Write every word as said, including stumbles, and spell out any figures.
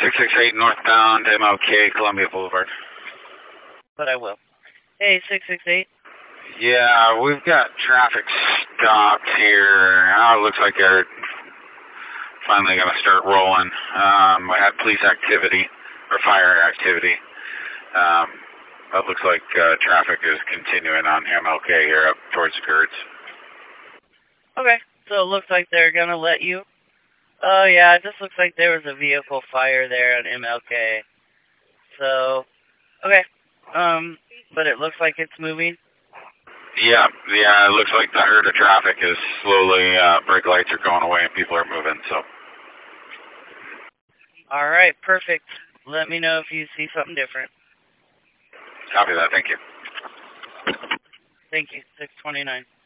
six six eight northbound M L K, Columbia Boulevard. But I will. Hey, six six eight. Yeah, we've got traffic stopped here. Now it looks like they're finally going to start rolling. Um, we had police activity, or fire activity. Um, it looks like uh, traffic is continuing on M L K here up towards the Gertz. Okay, so it looks like they're going to let you. Oh, yeah, it just looks like there was a vehicle fire there on M L K. So, okay. Um, but it looks like it's moving. Yeah, yeah, it looks like the herd of traffic is slowly, uh, brake lights are going away and people are moving, so. All right, perfect. Let me know if you see something different. Copy that, thank you. Thank you, six twenty-nine.